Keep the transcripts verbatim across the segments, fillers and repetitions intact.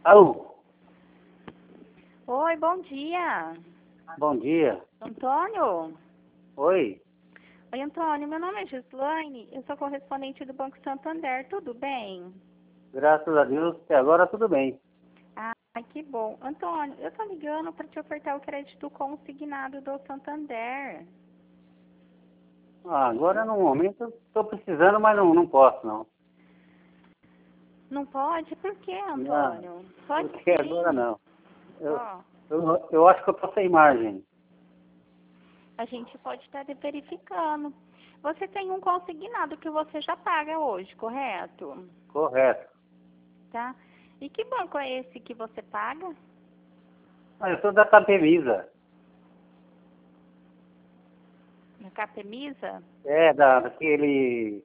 Alô, Oi, bom dia. bom dia. Antônio? Oi, Oi, Antônio, meu nome é Gislaine, eu sou correspondente do Banco Santander, tudo bem? graças a Deus, até agora tudo bem. Ai, que bom. Antônio, eu tô ligando para te ofertar o crédito consignado do Santander. Ah, agora no momento estou precisando, mas não, não posso não. Não pode? Por quê, Não, Antônio? Pode porque agora sim. não. Eu, Ó, eu, eu acho que eu estou sem margem. a gente pode estar verificando. Você tem um consignado que você já paga hoje, correto? Correto. Tá? E que banco é esse que você paga? Ah, eu sou da Capemisa. Na Capemisa? É, da, daquele,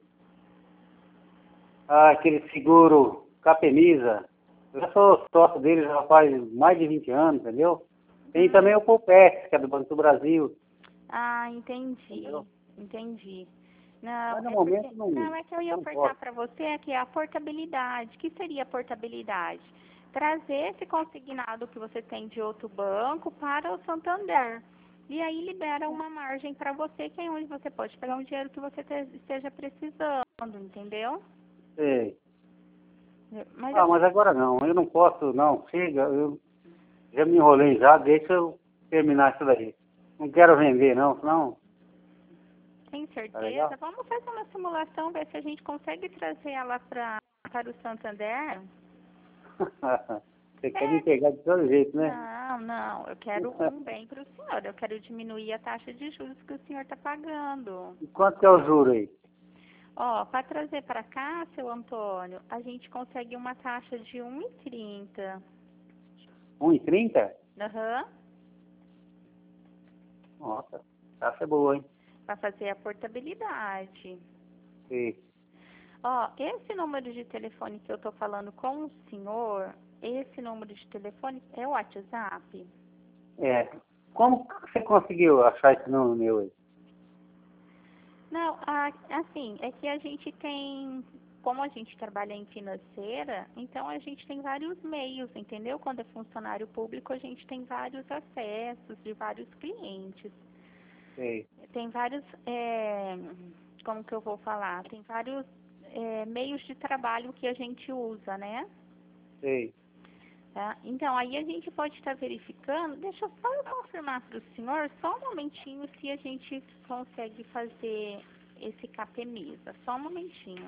ah, aquele seguro Capemisa. Eu já sou sócio dele já faz mais de vinte anos, entendeu? Tem também Hum. o Colpex, que é do Banco do Brasil, Ah, entendi, entendeu? entendi. Não, Mas no é porque, momento não, não, é que eu ia não ofertar posso. para você aqui a portabilidade. O que seria a portabilidade? Trazer esse consignado que você tem de outro banco para o Santander. E aí libera uma margem para você, que é onde você pode pegar um dinheiro que você te- esteja precisando, entendeu? Sei. Mas Ah, eu mas agora não, eu não posso, não. Chega, eu já me enrolei já, deixa eu terminar isso daí. Não quero vender, não, senão. tenho Tá legal? certeza. Vamos fazer uma simulação, ver se a gente consegue trazer ela pra, para o Santander. Você quer me É, pegar de todo jeito, né? não, não, eu quero um bem para o senhor. Eu quero diminuir a taxa de juros que o senhor está pagando. E quanto que é o juro aí? Ó, para trazer para cá, seu Antônio, a gente consegue uma taxa de um e trinta. Um e trinta? Aham. Nossa, taxa é boa, hein? Para fazer a portabilidade. Sim. Ó, esse número de telefone que eu tô falando com o senhor, esse número de telefone é o WhatsApp? É. Como que você conseguiu achar esse número meu aí? Não, a- assim, é que a gente tem, como a gente trabalha em financeira, então a gente tem vários meios, entendeu? Quando é funcionário público, a gente tem vários acessos de vários clientes. Sei, Tem vários, é, como que eu vou falar? Tem vários é, meios de trabalho que a gente usa, né? sei. Tá? Então, aí a gente pode estar verificando, deixa eu só eu confirmar para o senhor, só um momentinho, se a gente consegue fazer esse capemisa. Só um momentinho.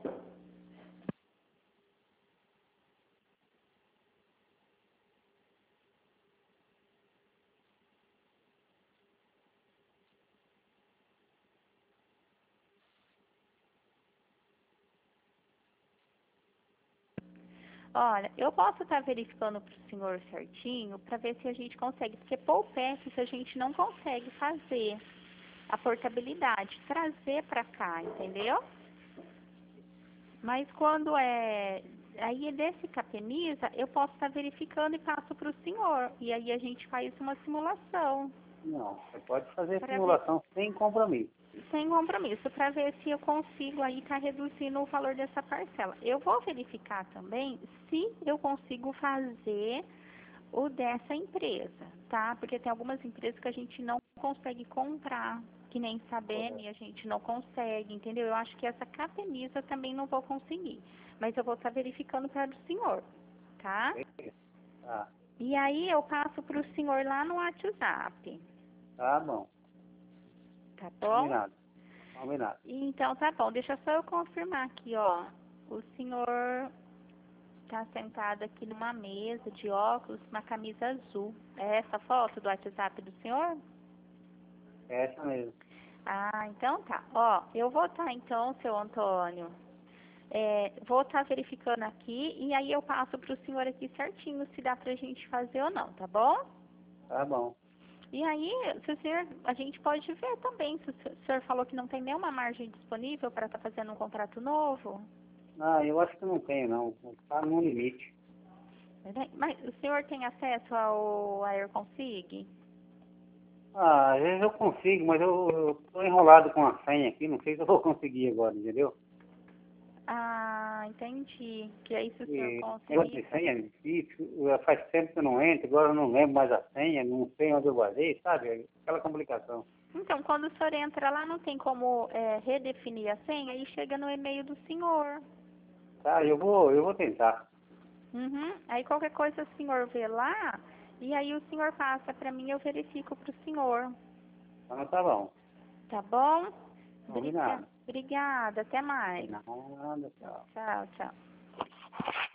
Olha, eu posso estar verificando para o senhor certinho, para ver se a gente consegue, porque Poupass a gente não consegue fazer a portabilidade, trazer para cá, entendeu? Mas quando é. Aí desse capemisa, eu posso estar verificando e passo para o senhor. E aí a gente faz uma simulação. Não, você pode fazer Para ver, simulação sem compromisso. sem compromisso, para ver se eu consigo aí estar reduzindo o valor dessa parcela. Eu vou verificar também se eu consigo fazer o dessa empresa, tá? Porque tem algumas empresas que a gente não consegue comprar, que nem Sabem, a gente não consegue, entendeu? Eu acho que essa Capemisa também não vou conseguir, mas eu vou estar verificando para o senhor, tá? Tá, E aí eu passo para o senhor lá no WhatsApp, tá bom. tá bom? Combinado. Combinado. Então tá bom, deixa só eu confirmar aqui, ó. O senhor tá sentado aqui numa mesa de óculos, uma camisa azul. É essa foto do WhatsApp do senhor? É essa mesmo. Ah, então tá. Ó, eu vou estar então, seu Antônio. É, vou estar verificando aqui e aí eu passo para o senhor aqui certinho se dá pra gente fazer ou não, tá bom? Tá bom. E aí, se o senhor, a gente pode ver também, se o senhor o senhor falou que não tem nenhuma margem disponível para estar fazendo um contrato novo. Ah, eu acho que não tenho, não. Tá no limite. Né? Mas o senhor tem acesso ao AirConsig? Ah, às vezes eu consigo, mas eu, eu tô enrolado com a senha aqui, não sei se eu vou conseguir agora, entendeu? Ah, entendi. Que aí se o senhor E negócio conseguir... de senha é difícil, já faz tempo que eu não entro, agora eu não lembro mais a senha, não sei onde eu guardei, sabe? Aquela complicação. Então, quando o senhor entra lá, não tem como é, redefinir a senha e chega no e-mail do senhor. Tá, eu vou, eu vou tentar. Uhum. Aí qualquer coisa o senhor vê lá, e aí o senhor passa para mim, eu verifico para o senhor. Então tá bom. Tá bom? Briga... Combinado. Obrigada, até mais. Nada, tchau. Tchau, tchau.